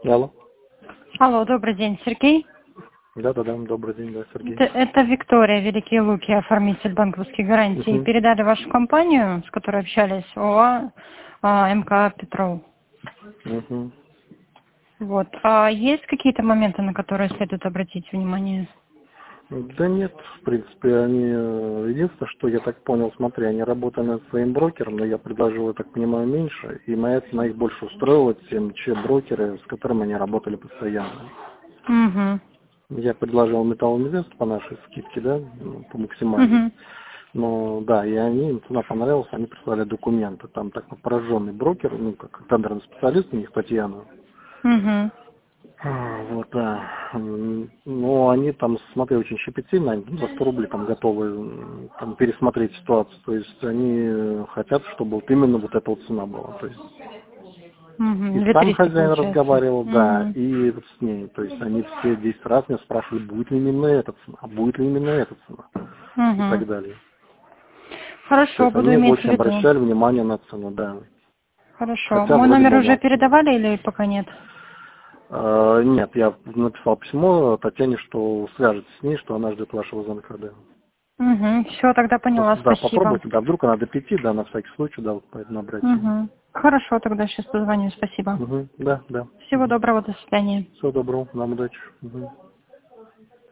Алло. Алло, добрый день, Сергей. Да-да-да, добрый день, да, Сергей. Это Виктория, Великие Луки, оформитель банковских гарантий. Передали вашу компанию, с которой общались, ОАО МК Петров. Вот. А есть какие-то моменты, на которые следует обратить внимание? Да нет, в принципе, они, единственное, что я так понял, смотри, они работали над своим брокером, но я предложил, я так понимаю, меньше, и моя цена их больше устроила, чем брокеры, с которыми они работали постоянно. Я предложил Металл Инвест по нашей скидке, да, по максимальной. Но да, и они, им цена понравилась, они прислали документы. Там такой пораженный брокер, ну, как тендерный специалист у них, Татьяна. Вот, да. Но они там, смотри, очень щепетильно, они за 100 рублей там готовы там, пересмотреть ситуацию. То есть они хотят, чтобы вот именно вот эта вот цена была. То есть и сам хозяин разговаривал, да, и вот с ней. То есть они все 10 раз меня спрашивали, будет ли именно эта цена, а будет ли именно эта цена, и так далее. Хорошо, буду они иметь в очень виду. обращали внимание на цену, да. Хорошо. Хотя Мой вроде номер бы уже передавали или пока нет? Нет, я написал письмо Татьяне, что свяжется с ней, что она ждет вашего звонка, да. Все, тогда поняла, Да, спасибо. попробуйте, да, вдруг она до 5, да, на всякий случай, да, вот поэтому обратите. Хорошо, тогда сейчас позвоню, спасибо. Да, да. Всего доброго, до свидания. Всего доброго, нам удачи.